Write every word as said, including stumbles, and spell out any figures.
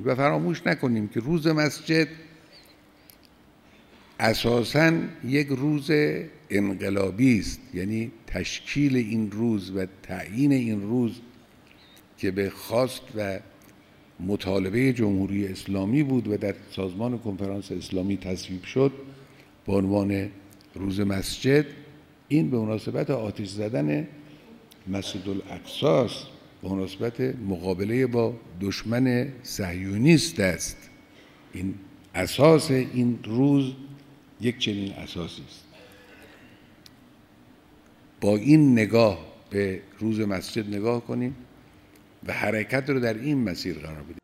و فراموش نکنیم که روز مسجد اساساً یک روز انقلابی است، یعنی تشکیل این روز و تعیین این روز که به خواست و مطالبه جمهوری اسلامی بود و در سازمان کنفرانس اسلامی تصویب شد به عنوان روز مسجد، این به مناسبت آتش زدن مسجد الاقصی است، به مناسبت مقابله با دشمن صهیونیست است. این اساس این روز یک چنین اساسی است. با این نگاه به روز مسجد نگاه کنیم و حرکت رو در این مسیر قرار بدیم.